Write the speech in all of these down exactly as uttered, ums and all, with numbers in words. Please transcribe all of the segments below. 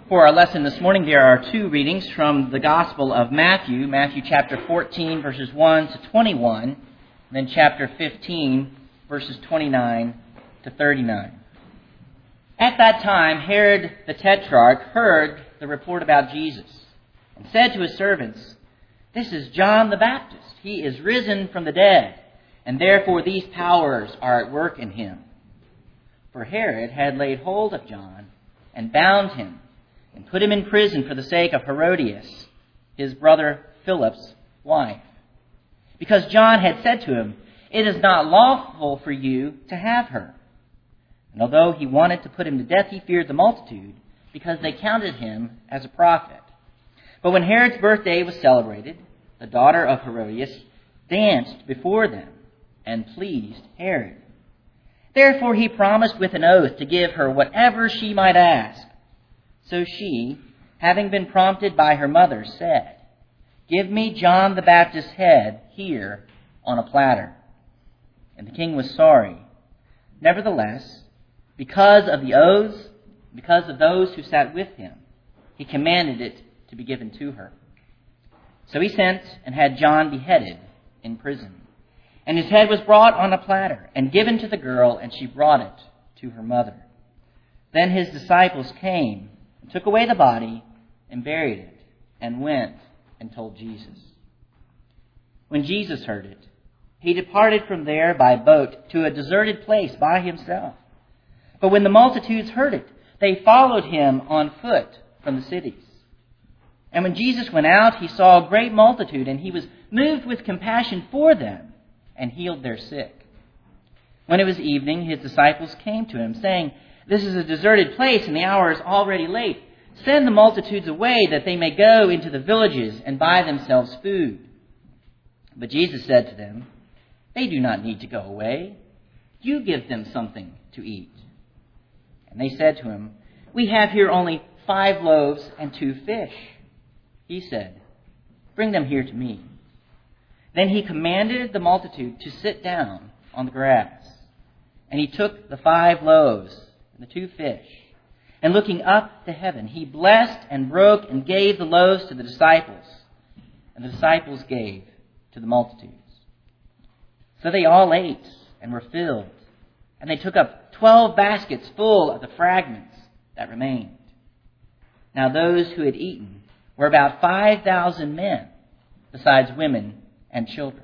For our lesson this morning, there are two readings from the Gospel of Matthew, Matthew chapter fourteen, verses one to twenty-one, and then chapter fifteen, verses twenty-nine to thirty-nine. At that time, Herod the Tetrarch heard the report about Jesus and said to his servants, "This is John the Baptist. He is risen from the dead, and therefore these powers are at work in him." For Herod had laid hold of John and bound him, and put him in prison for the sake of Herodias, his brother Philip's wife. Because John had said to him, "It is not lawful for you to have her." And although he wanted to put him to death, he feared the multitude, because they counted him as a prophet. But when Herod's birthday was celebrated, the daughter of Herodias danced before them and pleased Herod. Therefore he promised with an oath to give her whatever she might ask. So she, having been prompted by her mother, said, "Give me John the Baptist's head here on a platter." And the king was sorry. Nevertheless, because of the oaths, because of those who sat with him, he commanded it to be given to her. So he sent and had John beheaded in prison. And his head was brought on a platter and given to the girl, and she brought it to her mother. Then his disciples came, took away the body, and buried it, and went and told Jesus. When Jesus heard it, he departed from there by boat to a deserted place by himself. But when the multitudes heard it, they followed him on foot from the cities. And when Jesus went out, he saw a great multitude, and he was moved with compassion for them, and healed their sick. When it was evening, his disciples came to him, saying, "This is a deserted place, and the hour is already late. Send the multitudes away, that they may go into the villages and buy themselves food." But Jesus said to them, "They do not need to go away. You give them something to eat." And they said to him, "We have here only five loaves and two fish." He said, "Bring them here to me." Then he commanded the multitude to sit down on the grass. And he took the five loaves and the two fish, and looking up to heaven, he blessed and broke and gave the loaves to the disciples, and the disciples gave to the multitudes. So they all ate and were filled, and they took up twelve baskets full of the fragments that remained. Now those who had eaten were about five thousand men, besides women and children.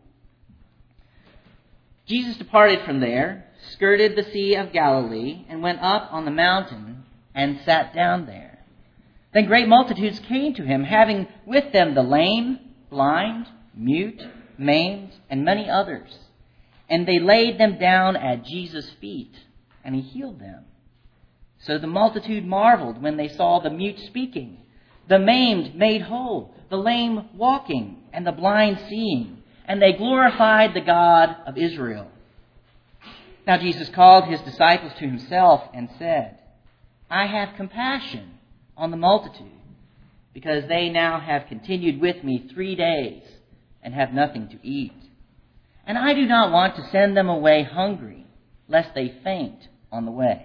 Jesus departed from there, skirted the Sea of Galilee, and went up on the mountain and sat down there. Then great multitudes came to him, having with them the lame, blind, mute, maimed, and many others. And they laid them down at Jesus' feet, and he healed them. So the multitude marveled when they saw the mute speaking, the maimed made whole, the lame walking, and the blind seeing. And they glorified the God of Israel. Now Jesus called his disciples to himself and said, "I have compassion on the multitude, because they now have continued with me three days and have nothing to eat. And I do not want to send them away hungry, lest they faint on the way."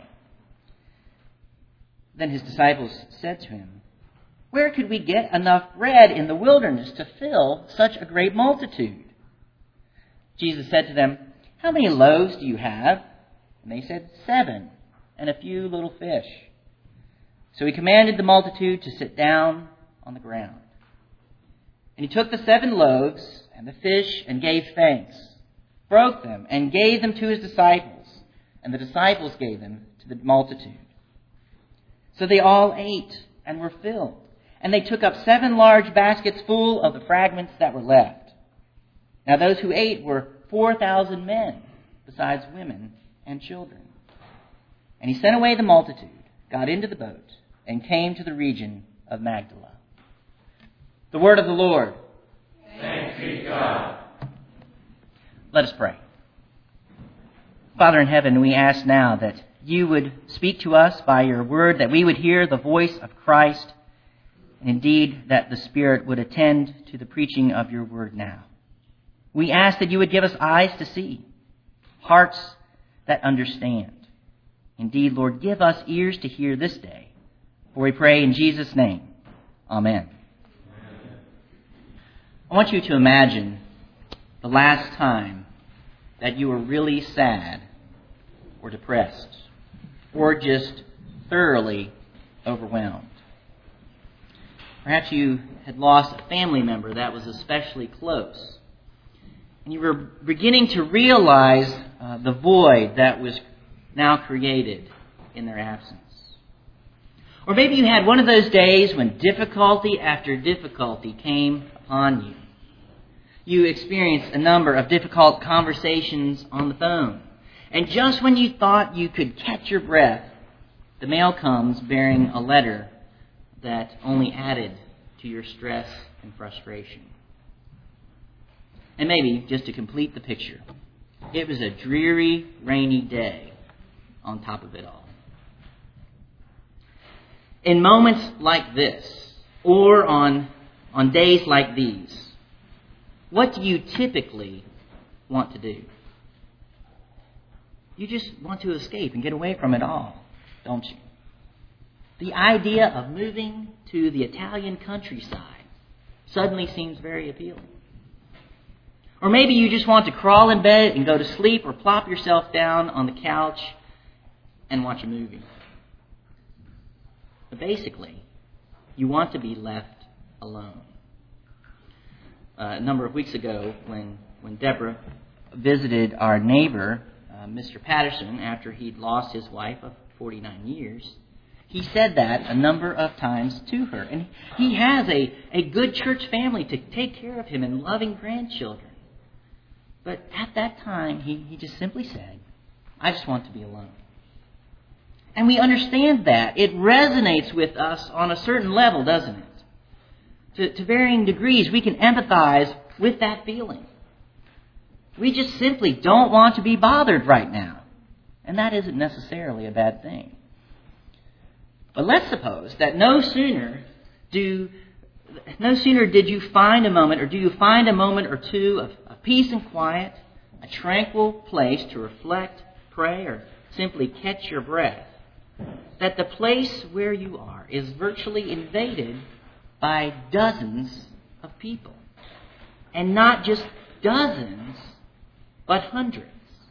Then his disciples said to him, "Where could we get enough bread in the wilderness to fill such a great multitude?" Jesus said to them, "How many loaves do you have?" And they said, "Seven, and a few little fish." So he commanded the multitude to sit down on the ground. And he took the seven loaves and the fish and gave thanks, broke them, and gave them to his disciples, and the disciples gave them to the multitude. So they all ate and were filled, and they took up seven large baskets full of the fragments that were left. Now those who ate were four thousand men, besides women and children. And he sent away the multitude, got into the boat, and came to the region of Magdala. The word of the Lord. Thanks be to God. Let us pray. Father in heaven, we ask now that you would speak to us by your word, that we would hear the voice of Christ, and indeed that the Spirit would attend to the preaching of your word now. We ask that you would give us eyes to see, hearts that understand. Indeed, Lord, give us ears to hear this day For we pray in Jesus' name. Amen. I want you to imagine the last time that you were really sad or depressed or just thoroughly overwhelmed. Perhaps you had lost a family member that was especially close, and you were beginning to realize uh, the void that was now created in their absence. Or maybe you had one of those days when difficulty after difficulty came upon you. You experienced a number of difficult conversations on the phone. And just when you thought you could catch your breath, the mail comes bearing a letter that only added to your stress and frustration. And maybe, just to complete the picture, it was a dreary, rainy day on top of it all. In moments like this, or on, on days like these, what do you typically want to do? You just want to escape and get away from it all, don't you? The idea of moving to the Italian countryside suddenly seems very appealing. Or maybe you just want to crawl in bed and go to sleep, or plop yourself down on the couch and watch a movie. But basically, you want to be left alone. Uh, a number of weeks ago, when, when Deborah visited our neighbor, uh, Mister Patterson, after he'd lost his wife of forty-nine years, he said that a number of times to her. And he has a, a good church family to take care of him and loving grandchildren. But at that time, he, he just simply said, I just want to be alone. And we understand that. It resonates with us on a certain level, doesn't it? To, to varying degrees, we can empathize with that feeling. We just simply don't want to be bothered right now. And that isn't necessarily a bad thing. But let's suppose that no sooner do no sooner did you find a moment, or do you find a moment or two of, of peace and quiet, a tranquil place to reflect, pray, or simply catch your breath, that the place where you are is virtually invaded by dozens of people. And not just dozens, but hundreds.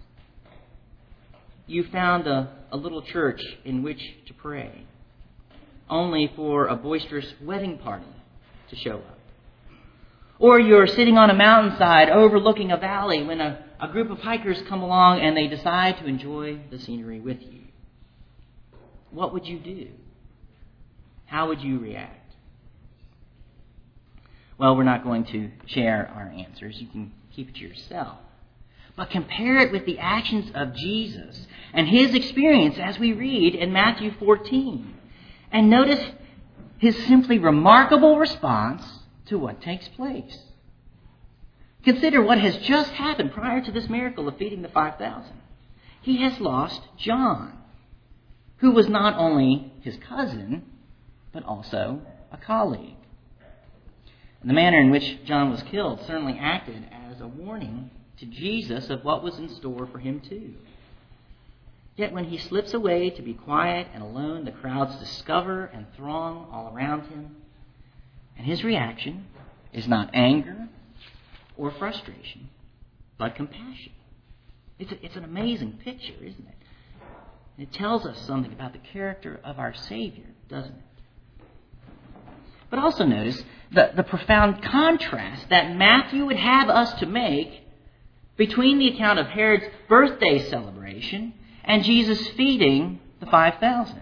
You found a, a little church in which to pray, only for a boisterous wedding party to show up. Or you're sitting on a mountainside overlooking a valley when a, a group of hikers come along and they decide to enjoy the scenery with you. What would you do? How would you react? Well, we're not going to share our answers. You can keep it to yourself. But compare it with the actions of Jesus and his experience as we read in Matthew fourteen. And notice his simply remarkable response to what takes place. Consider what has just happened prior to this miracle of feeding the five thousand. He has lost John, who was not only his cousin, but also a colleague. And the manner in which John was killed certainly acted as a warning to Jesus of what was in store for him too. Yet when he slips away to be quiet and alone, the crowds discover and throng all around him. And his reaction is not anger or frustration, but compassion. It's, a, it's an amazing picture, isn't it? It tells us something about the character of our Savior, doesn't it? But also notice the, the profound contrast that Matthew would have us to make between the account of Herod's birthday celebration and Jesus feeding the five thousand.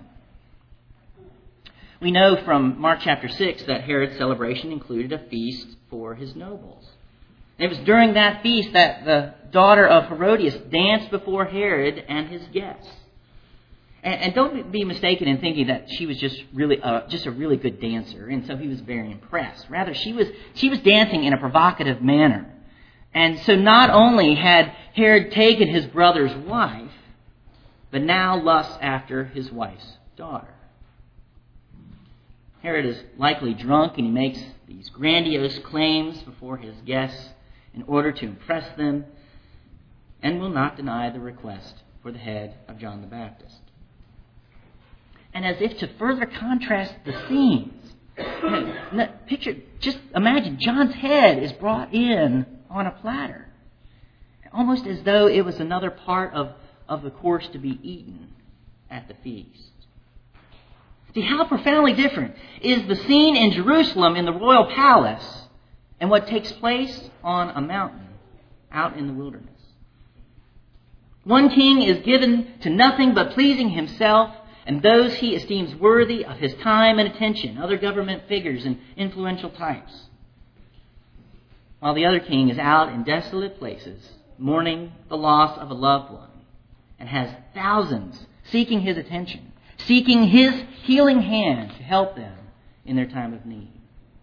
We know from Mark chapter six that Herod's celebration included a feast for his nobles. It was during that feast that the daughter of Herodias danced before Herod and his guests. And, and don't be mistaken in thinking that she was just really uh, just a really good dancer, and so he was very impressed. Rather, she was she was dancing in a provocative manner. And so not only had Herod taken his brother's wife, but now lusts after his wife's daughter. Herod is likely drunk, and he makes these grandiose claims before his guests in order to impress them, and will not deny the request for the head of John the Baptist. And as if to further contrast the scenes, you know, picture, just imagine John's head is brought in on a platter, almost as though it was another part of, of the course to be eaten at the feast. See, how profoundly different is the scene in Jerusalem in the royal palace and what takes place on a mountain out in the wilderness. One king is given to nothing but pleasing himself and those he esteems worthy of his time and attention, other government figures and influential types. While the other king is out in desolate places, mourning the loss of a loved one, and has thousands seeking his attention, seeking his healing hand to help them in their time of need.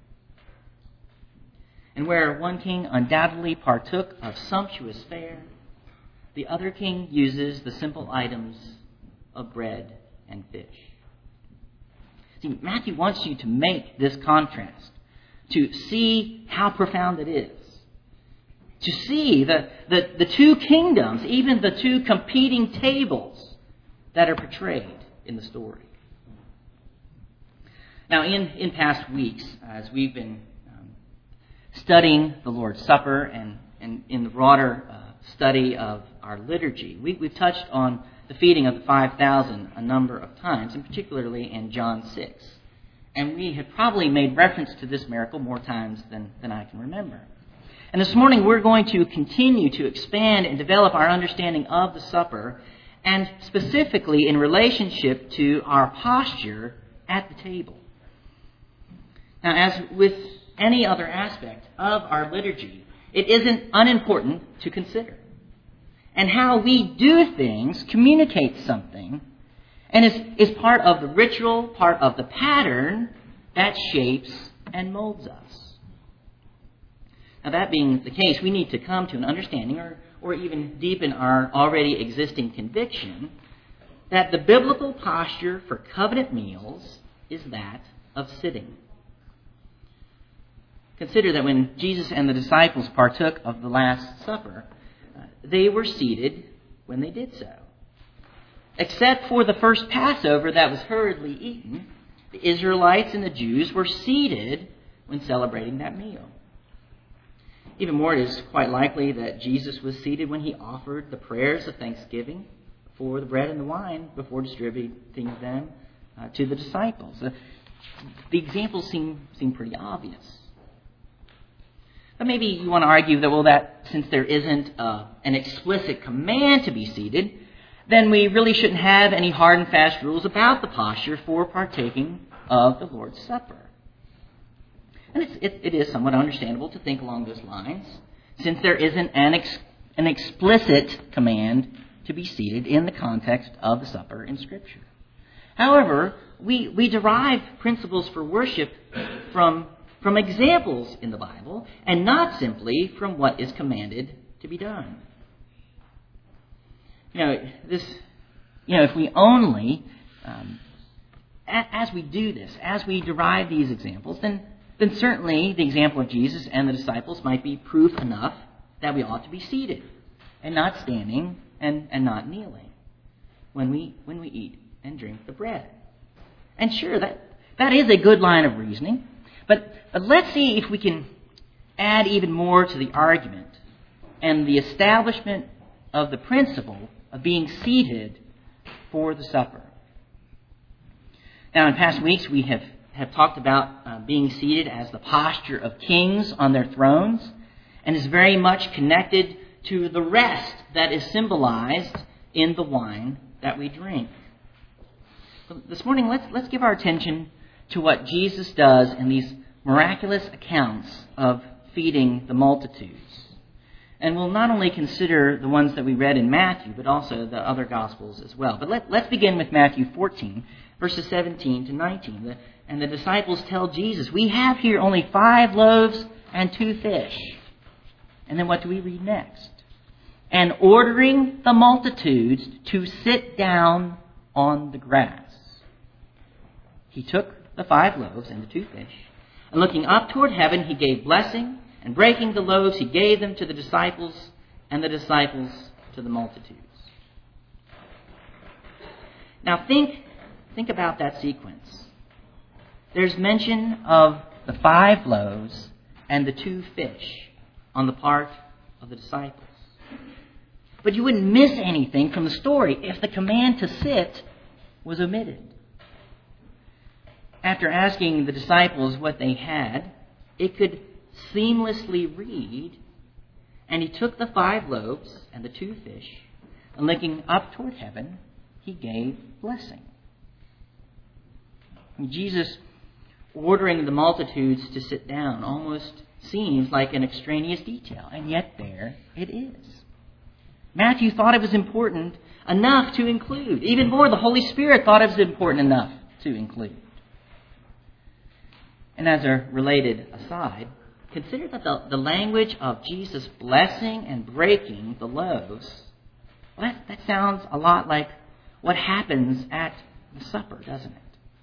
And where one king undoubtedly partook of sumptuous fare, the other king uses the simple items of bread and fish. See, Matthew wants you to make this contrast, to see how profound it is, to see the, the, the two kingdoms, even the two competing tables that are portrayed in the story. Now, in, in past weeks, as we've been um, studying the Lord's Supper and, and in the broader uh, study of our liturgy, we, we've touched on the feeding of the five thousand a number of times, and particularly in John six. And we have probably made reference to this miracle more times than, than I can remember. And this morning we're going to continue to expand and develop our understanding of the supper, and specifically in relationship to our posture at the table. Now, as with any other aspect of our liturgy, it isn't unimportant to consider. And how we do things communicates something, and is, is part of the ritual, part of the pattern that shapes and molds us. Now, that being the case, we need to come to an understanding, or, or even deepen our already existing conviction, that the biblical posture for covenant meals is that of sitting. Consider that when Jesus and the disciples partook of the Last Supper, uh, they were seated when they did so. Except for the first Passover that was hurriedly eaten, the Israelites and the Jews were seated when celebrating that meal. Even more, it is quite likely that Jesus was seated when he offered the prayers of thanksgiving for the bread and the wine before distributing them uh, to the disciples. Uh, the examples seem, seem pretty obvious. But maybe you want to argue that, well, that since there isn't uh, an explicit command to be seated, then we really shouldn't have any hard and fast rules about the posture for partaking of the Lord's Supper. And it's, it, it is somewhat understandable to think along those lines, since there isn't an, ex, an explicit command to be seated in the context of the supper in Scripture. However, we, we derive principles for worship from, from examples in the Bible, and not simply from what is commanded to be done. You know, this, you know, if we only, um, a, as we do this, as we derive these examples, then then certainly the example of Jesus and the disciples might be proof enough that we ought to be seated and not standing and, and not kneeling when we when we eat and drink the bread. And sure, that, that is a good line of reasoning, but, but let's see if we can add even more to the argument and the establishment of the principle of being seated for the supper. Now, in past weeks, we have have talked about uh, being seated as the posture of kings on their thrones, and is very much connected to the rest that is symbolized in the wine that we drink. So this morning, let's let's give our attention to what Jesus does in these miraculous accounts of feeding the multitudes. And we'll not only consider the ones that we read in Matthew, but also the other Gospels as well. But let, let's begin with Matthew fourteen, verses seventeen to nineteen. The, and the disciples tell Jesus, we have here only five loaves and two fish. And then what do we read next? And ordering the multitudes to sit down on the grass, he took the five loaves and the two fish, and looking up toward heaven, he gave blessing, and breaking the loaves, he gave them to the disciples, and the disciples to the multitudes. Now think, think about that sequence. There's mention of the five loaves and the two fish on the part of the disciples. But you wouldn't miss anything from the story if the command to sit was omitted. After asking the disciples what they had, it could seamlessly read, "And he took the five loaves and the two fish, and looking up toward heaven, he gave blessing." Jesus ordering the multitudes to sit down almost seems like an extraneous detail, and yet there it is. Matthew thought it was important enough to include. Even more, the Holy Spirit thought it was important enough to include. And as a related aside, consider that the, the language of Jesus blessing and breaking the loaves, well, that, that sounds a lot like what happens at the supper, doesn't it?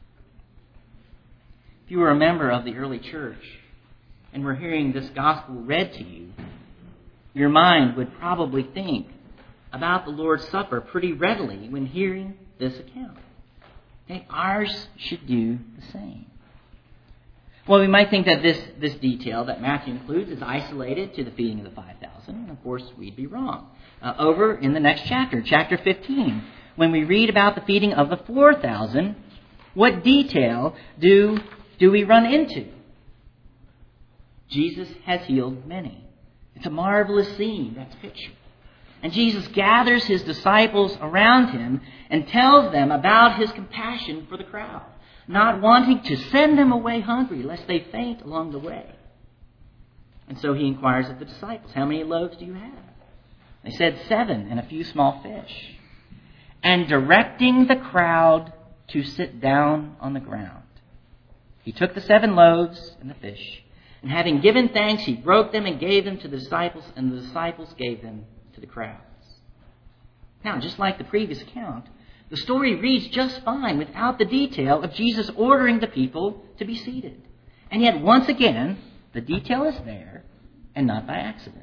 If you were a member of the early church and were hearing this gospel read to you, your mind would probably think about the Lord's Supper pretty readily when hearing this account. Okay, ours should do the same. Well, we might think that this, this detail that Matthew includes is isolated to the feeding of the five thousand, and of course we'd be wrong. Uh, over in the next chapter, chapter fifteen, when we read about the feeding of the four thousand, what detail do, do we run into? Jesus has healed many. It's a marvelous scene that's pictured. And Jesus gathers his disciples around him and tells them about his compassion for the crowd, not wanting to send them away hungry lest they faint along the way. And so he inquires of the disciples, "How many loaves do you have?" They said, "Seven and a few small fish." And directing the crowd to sit down on the ground, he took the seven loaves and the fish, and having given thanks, he broke them and gave them to the disciples, and the disciples gave them to the crowds. Now, just like the previous account, the story reads just fine without the detail of Jesus ordering the people to be seated. And yet, once again, the detail is there, and not by accident.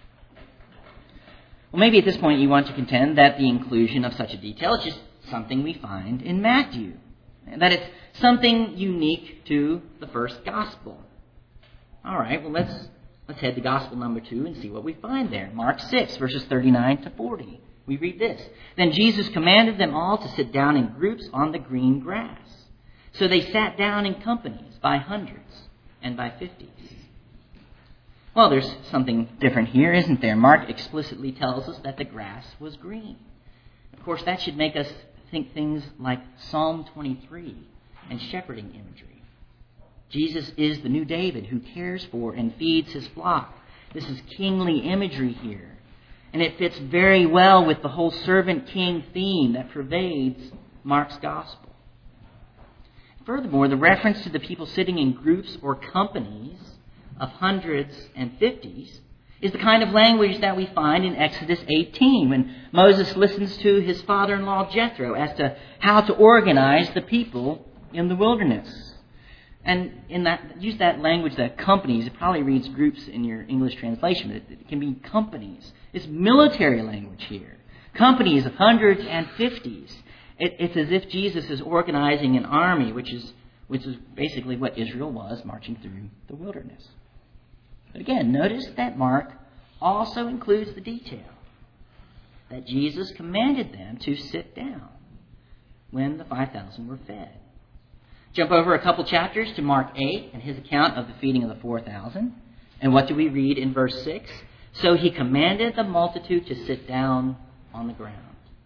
Well, maybe at this point you want to contend that the inclusion of such a detail is just something we find in Matthew, and that it's something unique to the first gospel. All right, well, let's let's head to gospel number two and see what we find there. Mark six, verses thirty-nine to forty. We read this. "Then Jesus commanded them all to sit down in groups on the green grass. So they sat down in companies by hundreds and by fifties." Well, there's something different here, isn't there? Mark explicitly tells us that the grass was green. Of course, that should make us think things like Psalm twenty-three and shepherding imagery. Jesus is the new David who cares for and feeds his flock. This is kingly imagery here. And it fits very well with the whole servant king theme that pervades Mark's gospel. Furthermore, the reference to the people sitting in groups or companies of hundreds and fifties is the kind of language that we find in Exodus eighteen when Moses listens to his father-in-law Jethro as to how to organize the people in the wilderness. And in that, use that language, that companies, it probably reads groups in your English translation, but it, it can be companies. It's military language here. Companies of hundreds and fifties. It, it's as if Jesus is organizing an army, which is, which is basically what Israel was marching through the wilderness. But again, notice that Mark also includes the detail that Jesus commanded them to sit down when the five thousand were fed. Jump over a couple chapters to Mark eight and his account of the feeding of the four thousand. And what do we read in verse six? "So he commanded the multitude to sit down on the ground."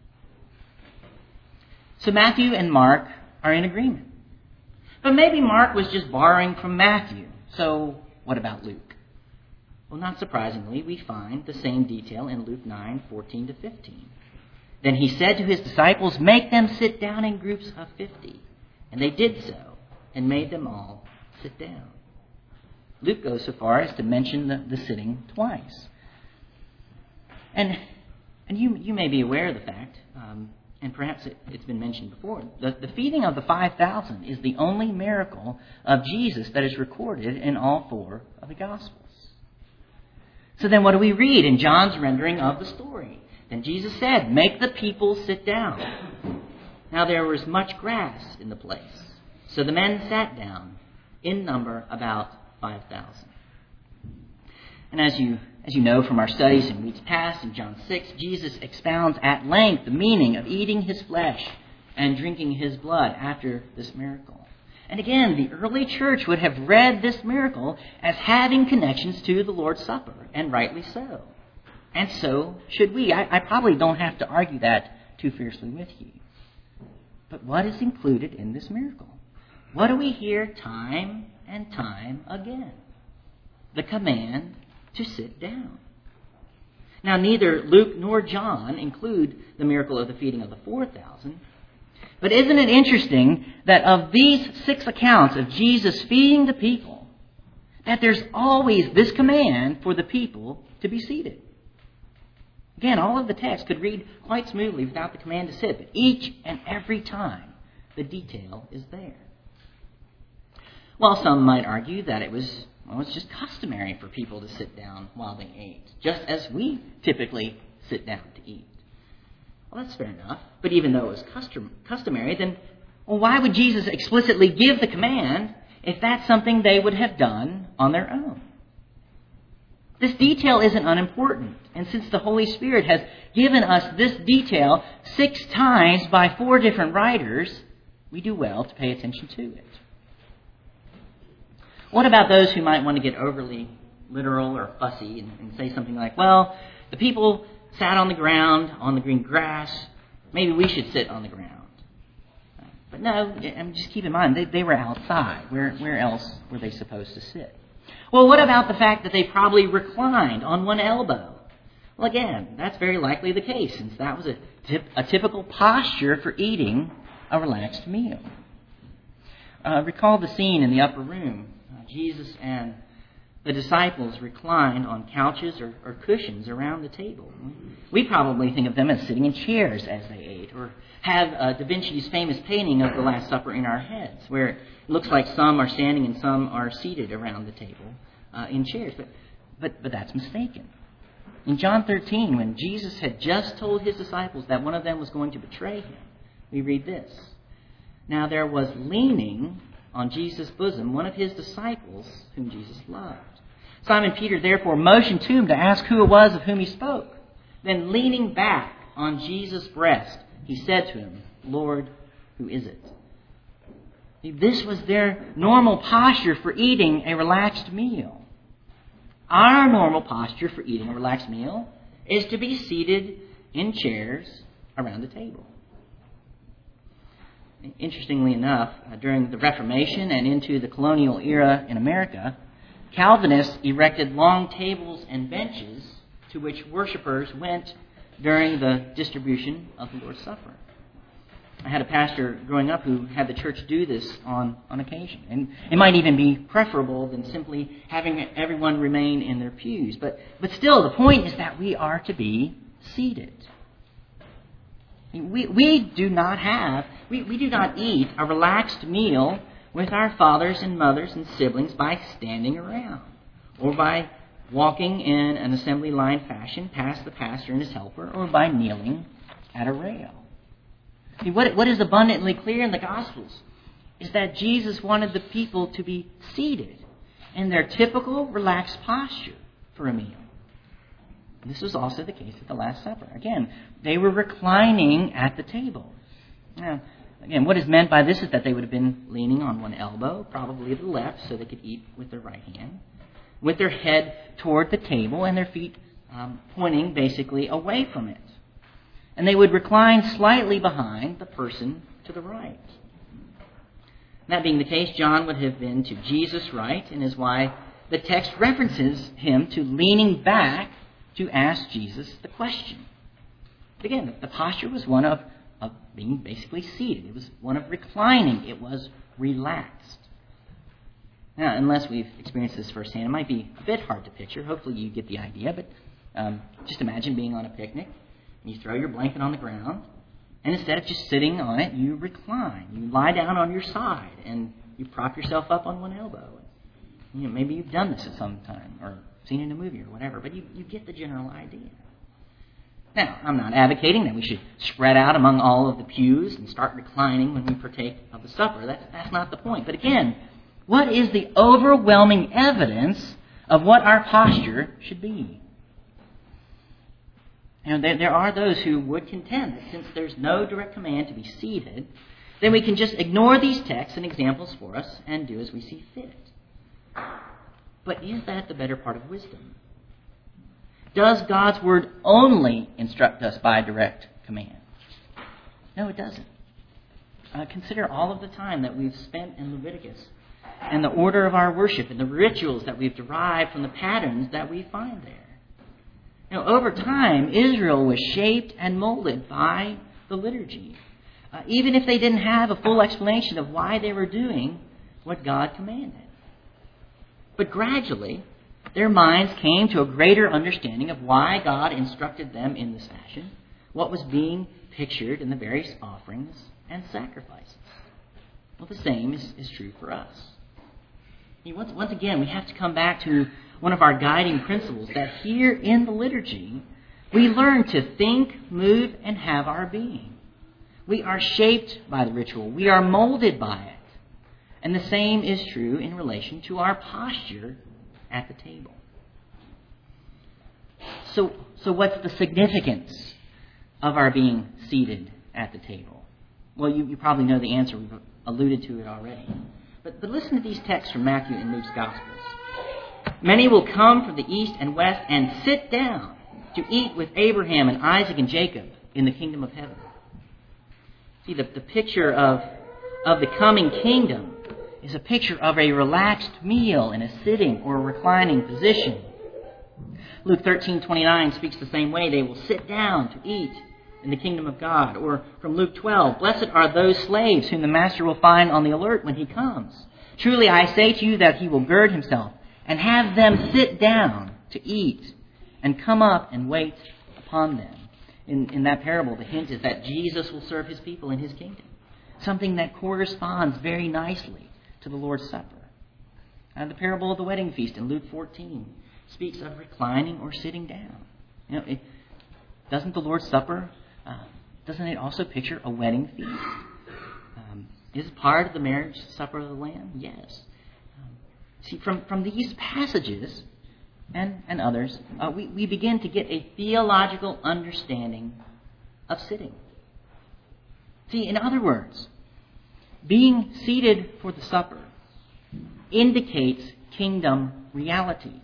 So Matthew and Mark are in agreement. But maybe Mark was just borrowing from Matthew. So what about Luke? Well, not surprisingly, we find the same detail in Luke nine, fourteen to fifteen. "Then he said to his disciples, 'Make them sit down in groups of fifty.' And they did so, and made them all sit down." Luke goes so far as to mention the, the sitting twice. And and you you may be aware of the fact, um, and perhaps it, it's been mentioned before, the, the feeding of the five thousand is the only miracle of Jesus that is recorded in all four of the Gospels. So then what do we read in John's rendering of the story? "Then Jesus said, 'Make the people sit down.' Now there was much grass in the place. So the men sat down, in number about five thousand. And as you as you know from our studies in weeks past, in John six, Jesus expounds at length the meaning of eating his flesh and drinking his blood after this miracle. And again, the early church would have read this miracle as having connections to the Lord's Supper, and rightly so. And so should we. I, I probably don't have to argue that too fiercely with you. But what is included in this miracle? What do we hear time and time again? The command to sit down. Now, neither Luke nor John include the miracle of the feeding of the four thousand. But isn't it interesting that of these six accounts of Jesus feeding the people, that there's always this command for the people to be seated? Again, all of the text could read quite smoothly without the command to sit, but each and every time the detail is there. Well, some might argue that it was, well, it's just customary for people to sit down while they ate, just as we typically sit down to eat. Well, that's fair enough. But even though it was custom, customary, then well, why would Jesus explicitly give the command if that's something they would have done on their own? This detail isn't unimportant. And since the Holy Spirit has given us this detail six times by four different writers, we do well to pay attention to it. What about those who might want to get overly literal or fussy and, and say something like, well, the people sat on the ground, on the green grass. Maybe we should sit on the ground. But no, and just keep in mind, they, they were outside. Where, where else were they supposed to sit? Well, what about the fact that they probably reclined on one elbow? Well, again, that's very likely the case, since that was a, tip, a typical posture for eating a relaxed meal. Uh, recall the scene in the upper room. Uh, Jesus and the disciples reclined on couches or, or cushions around the table. We probably think of them as sitting in chairs as they ate, or have uh, Da Vinci's famous painting of the Last Supper in our heads, where it looks like some are standing and some are seated around the table uh, in chairs. But, but, but that's mistaken. In John thirteen, when Jesus had just told his disciples that one of them was going to betray him, we read this. Now there was leaning on Jesus' bosom one of his disciples whom Jesus loved. Simon Peter therefore motioned to him to ask who it was of whom he spoke. Then leaning back on Jesus' breast, he said to him, Lord, who is it? This was their normal posture for eating a relaxed meal. Our normal posture for eating a relaxed meal is to be seated in chairs around the table. Interestingly enough, uh, during the Reformation and into the colonial era in America, Calvinists erected long tables and benches to which worshipers went during the distribution of the Lord's Supper. I had a pastor growing up who had the church do this on, on occasion. And it might even be preferable than simply having everyone remain in their pews. But, but still, the point is that we are to be seated. We, we do not have, we, we do not eat a relaxed meal with our fathers and mothers and siblings by standing around or by walking in an assembly line fashion past the pastor and his helper or by kneeling at a rail. I mean, what, what is abundantly clear in the Gospels is that Jesus wanted the people to be seated in their typical relaxed posture for a meal. This was also the case at the Last Supper. Again, they were reclining at the table. Now, again, what is meant by this is that they would have been leaning on one elbow, probably to the left, so they could eat with their right hand, with their head toward the table and their feet um, pointing basically away from it. And they would recline slightly behind the person to the right. That being the case, John would have been to Jesus' right, and is why the text references him to leaning back to ask Jesus the question. Again, the posture was one of, of being basically seated. It was one of reclining. It was relaxed. Now, unless we've experienced this firsthand, it might be a bit hard to picture. Hopefully you get the idea, but um, just imagine being on a picnic. You throw your blanket on the ground, and instead of just sitting on it, you recline. You lie down on your side, and you prop yourself up on one elbow. You know, maybe you've done this at some time, or seen it in a movie or whatever, but you, you get the general idea. Now, I'm not advocating that we should spread out among all of the pews and start reclining when we partake of the supper. That's, that's not the point. But again, what is the overwhelming evidence of what our posture should be? You know, there, there are those who would contend that since there's no direct command to be seated, then we can just ignore these texts and examples for us and do as we see fit. But is that the better part of wisdom? Does God's Word only instruct us by direct command? No, it doesn't. Uh, consider all of the time that we've spent in Leviticus and the order of our worship and the rituals that we've derived from the patterns that we find there. You know, over time, Israel was shaped and molded by the liturgy, uh, even if they didn't have a full explanation of why they were doing what God commanded. But gradually, their minds came to a greater understanding of why God instructed them in this fashion, what was being pictured in the various offerings and sacrifices. Well, the same is, is true for us. Once, once again, we have to come back to one of our guiding principles, that here in the liturgy, we learn to think, move, and have our being. We are shaped by the ritual. We are molded by it. And the same is true in relation to our posture at the table. So, so what's the significance of our being seated at the table? Well, you, you probably know the answer. We've alluded to it already. But, but listen to these texts from Matthew and Luke's Gospels. Many will come from the east and west and sit down to eat with Abraham and Isaac and Jacob in the kingdom of heaven. See, the, the picture of, of the coming kingdom is a picture of a relaxed meal in a sitting or reclining position. Luke thirteen twenty-nine speaks the same way. They will sit down to eat in the kingdom of God. Or from Luke twelve, blessed are those slaves whom the master will find on the alert when he comes. Truly I say to you that he will gird himself and have them sit down to eat and come up and wait upon them. In, in that parable, the hint is that Jesus will serve his people in his kingdom. Something that corresponds very nicely to the Lord's Supper. And the parable of the wedding feast in Luke fourteen speaks of reclining or sitting down. You know, it, doesn't the Lord's Supper, uh, doesn't it also picture a wedding feast? Um, is it part of the marriage supper of the Lamb? Yes. Um, see, from, from these passages and, and others, uh, we, we begin to get a theological understanding of sitting. See, in other words, being seated for the supper indicates kingdom realities.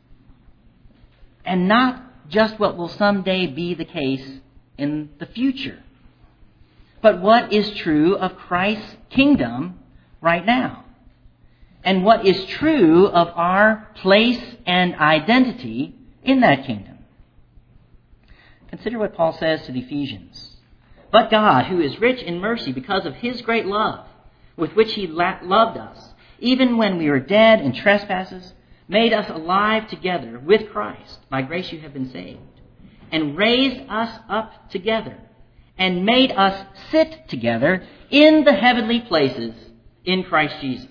And not just what will someday be the case in the future, but what is true of Christ's kingdom right now. And what is true of our place and identity in that kingdom. Consider what Paul says to the Ephesians. But God, who is rich in mercy because of his great love, with which he la- loved us, even when we were dead in trespasses, made us alive together with Christ. By grace you have been saved. And raised us up together. And made us sit together in the heavenly places in Christ Jesus.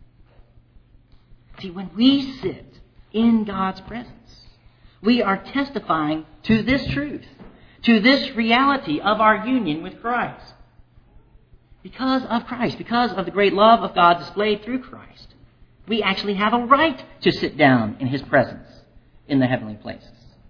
See, when we sit in God's presence, we are testifying to this truth, to this reality of our union with Christ. Because of Christ, because of the great love of God displayed through Christ, we actually have a right to sit down in his presence in the heavenly places.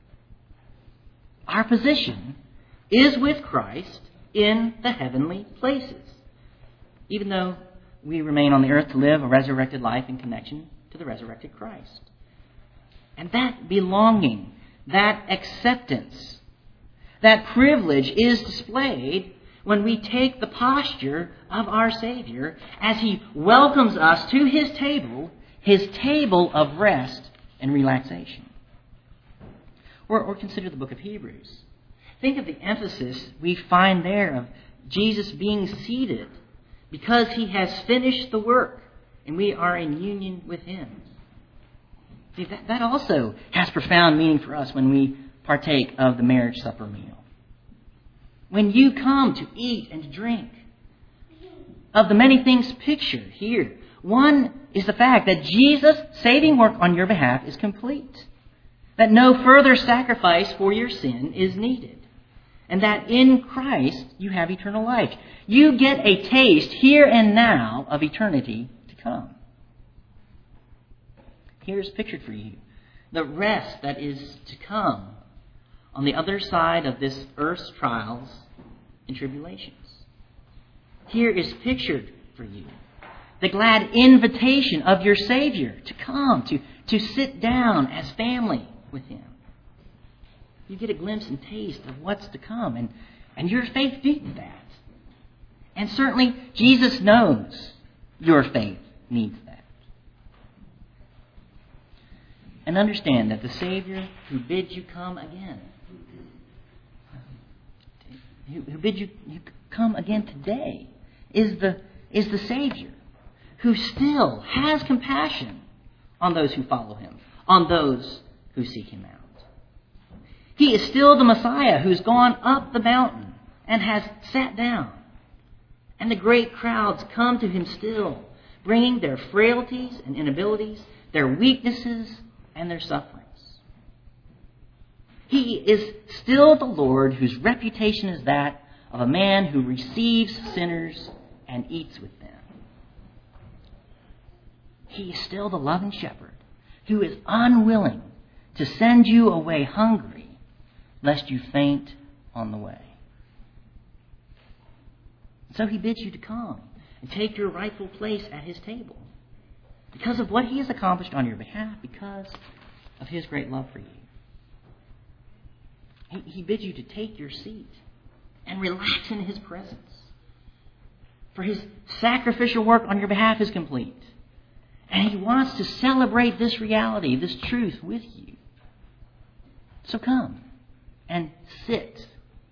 Our position is with Christ in the heavenly places, even though we remain on the earth to live a resurrected life in connection to the resurrected Christ. And that belonging, that acceptance, that privilege is displayed when we take the posture of our Savior as he welcomes us to his table, his table of rest and relaxation. Or, or consider the book of Hebrews. Think of the emphasis we find there of Jesus being seated because he has finished the work and we are in union with him. See, that, that also has profound meaning for us when we partake of the marriage supper meal. When you come to eat and to drink, of the many things pictured here, one is the fact that Jesus' saving work on your behalf is complete. That no further sacrifice for your sin is needed. and that in Christ you have eternal life. You get a taste here and now of eternity to come. Here's pictured for you the rest that is to come on the other side of this earth's trials and tribulations. Here is pictured for you the glad invitation of your Savior to come, to, to sit down as family with Him. You get a glimpse and taste of what's to come, and, and your faith needs that. And certainly Jesus knows your faith needs that. And understand that the Savior who bids you come again, who, who bids you, you come again today, is the, is the Savior who still has compassion on those who follow Him, on those who seek Him out. He is still the Messiah who's gone up the mountain and has sat down. And the great crowds come to Him still, bringing their frailties and inabilities, their weaknesses and their sufferings. He is still the Lord whose reputation is that of a man who receives sinners and eats with them. He is still the loving shepherd who is unwilling to send you away hungry, lest you faint on the way. So He bids you to come and take your rightful place at His table because of what He has accomplished on your behalf, because of His great love for you. He, he bids you to take your seat and relax in His presence, for His sacrificial work on your behalf is complete. And He wants to celebrate this reality, this truth with you. So come and sit,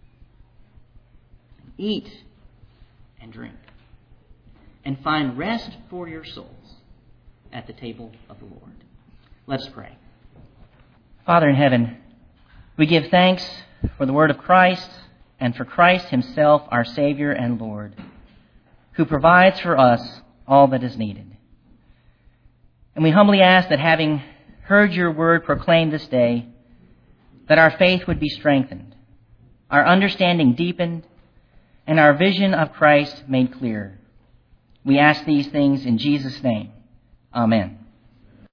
and eat, and drink, and find rest for your souls at the table of the Lord. Let us pray. Father in heaven, we give thanks for the word of Christ and for Christ Himself, our Savior and Lord, who provides for us all that is needed. And we humbly ask that, having heard your word proclaimed this day, that our faith would be strengthened, our understanding deepened, and our vision of Christ made clear. We ask these things in Jesus' name. Amen.